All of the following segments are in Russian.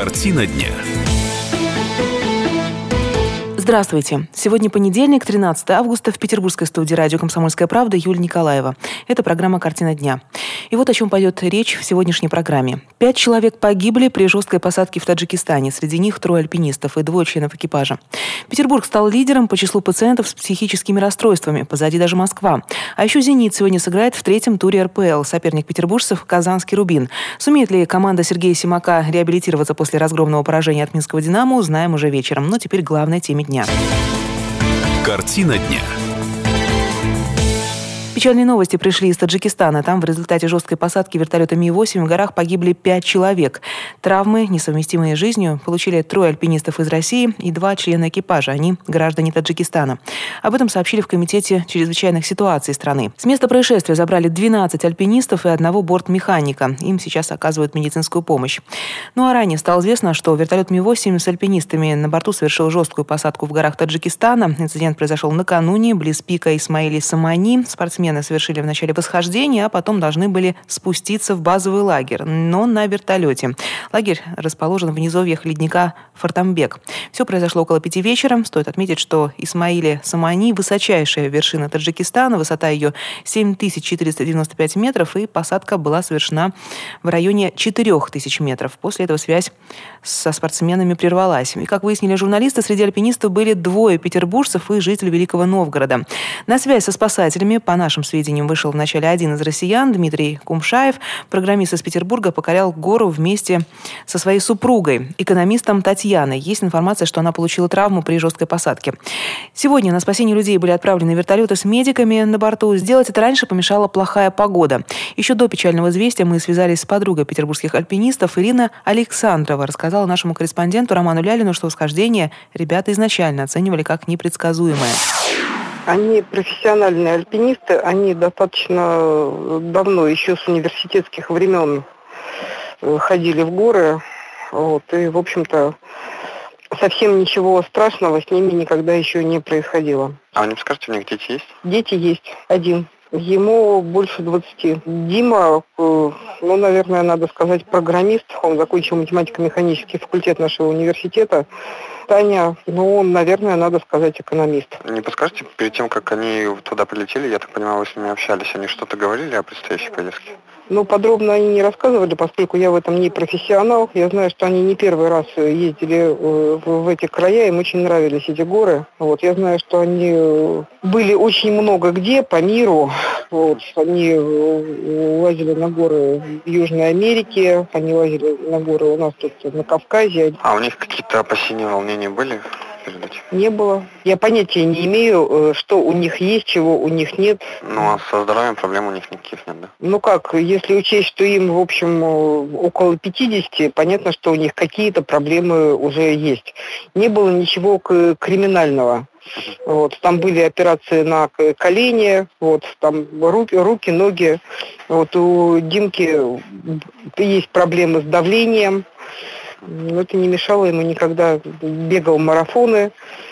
Картина дня. Здравствуйте. Сегодня понедельник, 13 августа. В петербургской студии радио «Комсомольская правда» Юлия Николаева. Это программа «Картина дня». И вот о чем пойдет речь в сегодняшней программе. 5 человек погибли при жесткой посадке в Таджикистане. Среди них 3 альпинистов и 2 членов экипажа. Петербург стал лидером по числу пациентов с психическими расстройствами. Позади даже Москва. А еще «Зенит» сегодня сыграет в 3-м туре РПЛ. Соперник петербуржцев – казанский «Рубин». Сумеет ли команда Сергея Симака реабилитироваться после разгромного поражения от минского «Динамо», узнаем уже вечером. Но теперь главная тема дня. Картина дня. Печальные новости пришли из Таджикистана. Там в результате жесткой посадки вертолета Ми-8 в горах погибли 5 человек. Травмы, несовместимые с жизнью, получили 3 альпинистов из России и 2 члена экипажа. Они граждане Таджикистана. Об этом сообщили в Комитете чрезвычайных ситуаций страны. С места происшествия забрали 12 альпинистов и 1 бортмеханика. Им сейчас оказывают медицинскую помощь. Ну а ранее стало известно, что вертолет Ми-8 с альпинистами на борту совершил жесткую посадку в горах Таджикистана. Инцидент произошел накануне, близ пика Исмаили-Самани. Спортсмены совершили в начале восхождение, а потом должны были спуститься в базовый лагерь, но на вертолете. Лагерь расположен в низовьях ледника Фортамбек. Все произошло около 5 вечера. Стоит отметить, что Исмаили-Самани – высочайшая вершина Таджикистана, высота ее 7495 метров, и посадка была совершена в районе 4000 метров. После этого связь со спортсменами прервалась. И, как выяснили журналисты, среди альпинистов были 2 петербуржцев и житель Великого Новгорода. На связь со спасателями, по нашим сведениям, вышел вначале один из россиян, Дмитрий Кумшаев. Программист из Петербурга покорял гору вместе со своей супругой, экономистом Татьяной. Есть информация, что она получила травму при жесткой посадке. Сегодня на спасение людей были отправлены вертолеты с медиками на борту. Сделать это раньше помешала плохая погода. Еще до печального известия мы связались с подругой петербургских альпинистов. Ирина Александрова рассказала нашему корреспонденту Роману Лялину, что восхождение ребята изначально оценивали как непредсказуемое. Они профессиональные альпинисты, они достаточно давно, еще с университетских времен, ходили в горы. И, в общем-то, совсем ничего страшного с ними никогда еще не происходило. А вы не подскажете, у них дети есть? Дети есть. 1. Ему больше 20. Дима, наверное, надо сказать, программист. Он закончил математико-механический факультет нашего университета. Таня, он, наверное, надо сказать, экономист. Не подскажете, перед тем, как они туда прилетели, я так понимаю, вы с ними общались, они что-то говорили о предстоящей поездке? Подробно они не рассказывали, поскольку я в этом не профессионал. Я знаю, что они не первый раз ездили в эти края, им очень нравились эти горы. Я знаю, что они были очень много где по миру. Они лазили на горы в Южной Америке, они лазили на горы у нас тут на Кавказе. А у них какие-то опасения, волнения были? Не было. Я понятия не имею, что у них есть, чего у них нет. А со здоровьем проблем у них никаких нет, да? Если учесть, что им, в общем, около 50, понятно, что у них какие-то проблемы уже есть. Не было ничего криминального. Там были операции на колени, там руки, ноги. У Димки есть проблемы с давлением. Это не мешало ему никогда. Бегал марафоны,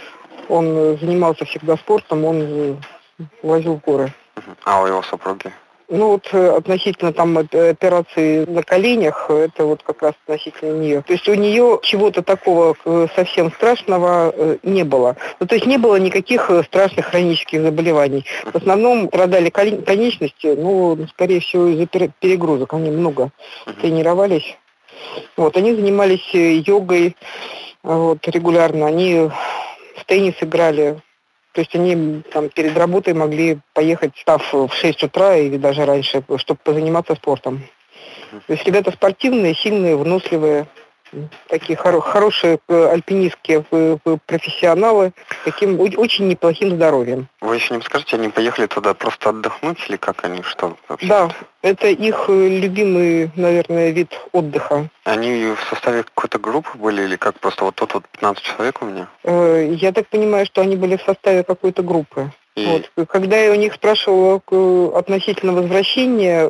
он занимался всегда спортом, он возил в горы. А у его супруги? Относительно там операции на коленях, это как раз относительно нее. То есть у нее чего-то такого совсем страшного не было. То есть не было никаких страшных хронических заболеваний. В основном страдали конечности, скорее всего, из-за перегрузок. Они много тренировались. Они занимались йогой регулярно, они в теннис играли. То есть они перед работой могли поехать, встав в 6 утра или даже раньше, чтобы позаниматься спортом. То есть ребята спортивные, сильные, выносливые, такие хорошие альпинистские профессионалы, с таким очень неплохим здоровьем. Вы еще не подскажете, они поехали туда просто отдохнуть или как они, что вообще? Да, это их любимый, наверное, вид отдыха. Они в составе какой-то группы были или как? Просто тут 15 человек у меня? Я так понимаю, что они были в составе какой-то группы. Когда я у них спрашивала относительно возвращения,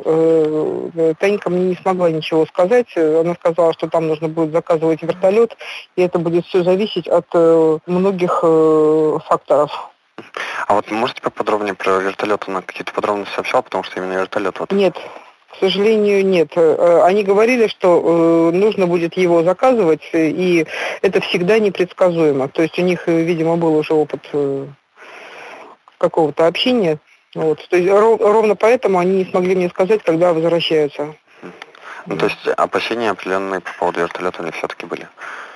Танька мне не смогла ничего сказать. Она сказала, что там нужно будет заказывать вертолет, и это будет все зависеть от многих факторов. А можете поподробнее про вертолет? Она какие-то подробности сообщала, потому что именно вертолет Нет. К сожалению, нет. Они говорили, что нужно будет его заказывать, и это всегда непредсказуемо. То есть у них, видимо, был уже опыт какого-то общения. Вот. То есть ровно поэтому они не смогли мне сказать, когда возвращаются. Ну, то есть опасения определенные по поводу вертолета у них все-таки были?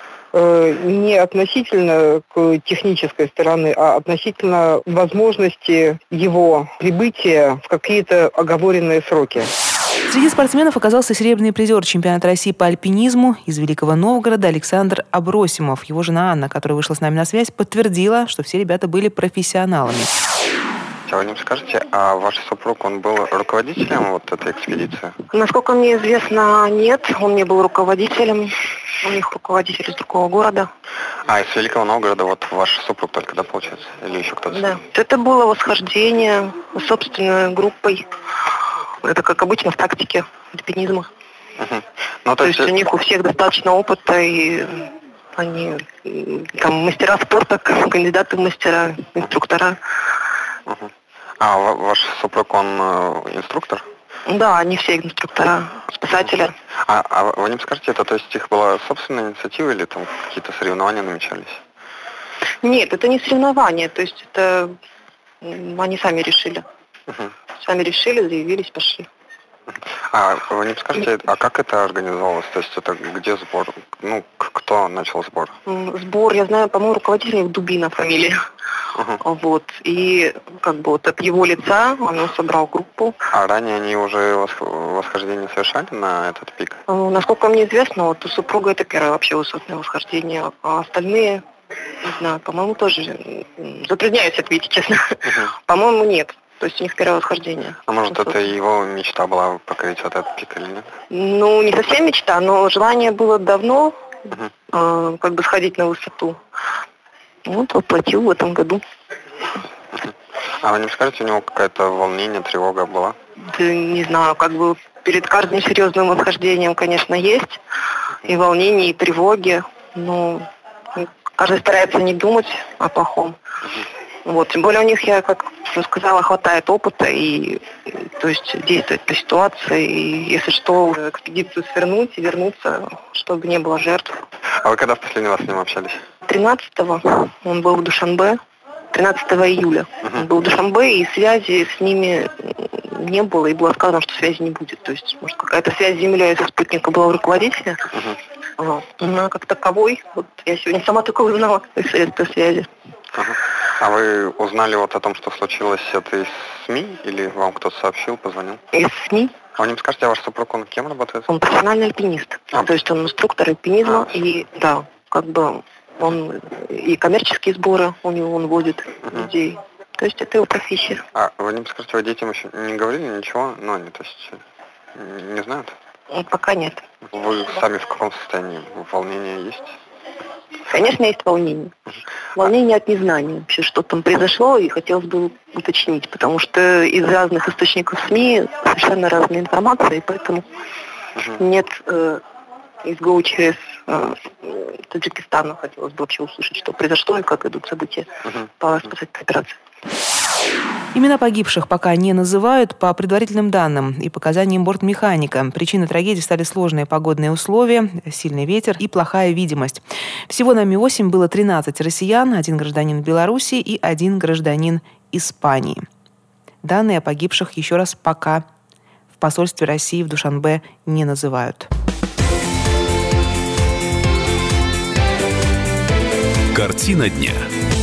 Не относительно к технической стороны, а относительно возможности его прибытия в какие-то оговоренные сроки. Среди спортсменов оказался серебряный призер чемпионата России по альпинизму из Великого Новгорода Александр Абросимов. Его жена Анна, которая вышла с нами на связь, подтвердила, что все ребята были профессионалами. Вы мне скажете, а ваш супруг, он был руководителем вот этой экспедиции? Насколько мне известно, нет. Он не был руководителем. У них руководитель из другого города. А из Великого Новгорода вот ваш супруг только, да, получается? Или еще кто-то? Да. Это было восхождение собственной группой. Это как обычно в тактике альпинизма. Угу. Ну, то есть у них у всех достаточно опыта, и они там мастера спорта, кандидаты в мастера, инструктора. Угу. А ваш супруг, он инструктор? Да, они все инструктора, спасатели. А вы не скажете, это то есть их была собственная инициатива или там какие-то соревнования намечались? Нет, это не соревнования, то есть это они сами решили. Угу. Сами решили, заявились, пошли. А вы не скажете, а как это организовалось? То есть это где сбор? Ну, кто начал сбор? Сбор, я знаю, по-моему, руководитель Дубина фамилия. Uh-huh. Вот. И как бы вот от его лица он собрал группу. А ранее они уже восхождение совершали на этот пик? Насколько мне известно, вот у супруга это первое вообще высотное восхождение, а остальные, не знаю, по-моему, тоже затрудняюсь ответить, честно. Uh-huh. По-моему, нет. То есть у них первое восхождение. А может, это его мечта была покорить вот этот пик или нет? Ну, не совсем мечта, но желание было давно, как бы сходить на высоту. Вот, воплотил в этом году. А вы не скажете, у него какое-то волнение, тревога была? Да, не знаю, как бы перед каждым серьезным восхождением, конечно, есть и волнение, и тревоги, но каждый старается не думать о плохом. Вот, тем более у них, я как уже сказала, хватает опыта и то есть действовать по ситуации, и если что, экспедицию свернуть и вернуться, чтобы не было жертв. А вы когда в последний раз с ним общались? 13-го он был в Душанбе, 13 июля. Он был в Душанбе, и связи с ними не было, и было сказано, что связи не будет. То есть, может, какая-то связь с Землей из спутника была у руководителя, но как таковой, вот я сегодня сама такое узнала из средства связи. А вы узнали вот о том, что случилось, это из СМИ, или вам кто-то сообщил, позвонил? Из СМИ. А вы не скажете, а ваш супруг, он кем работает? Он профессиональный альпинист. То есть он инструктор альпинизма, и да, как бы он и коммерческие сборы у него он водит людей. То есть это его профессия. А вы не скажете, вы детям еще не говорили ничего? Ну, они, то есть, не знают? Пока нет. Вы сами в каком состоянии? Волнение есть? Конечно, есть волнение. Волнение от незнания. Вообще, что там произошло, и хотелось бы уточнить, потому что из разных источников СМИ совершенно разная информация, и поэтому нет из ГОУ через Таджикистана хотелось бы вообще услышать, что произошло и как идут события по спасательной операции. Имена погибших пока не называют по предварительным данным и показаниям бортмеханика. Причиной трагедии стали сложные погодные условия, сильный ветер и плохая видимость. Всего на Ми-8 было 13 россиян, 1 гражданин Беларуси и 1 гражданин Испании. Данные о погибших еще раз пока в посольстве России в Душанбе не называют. Картина дня.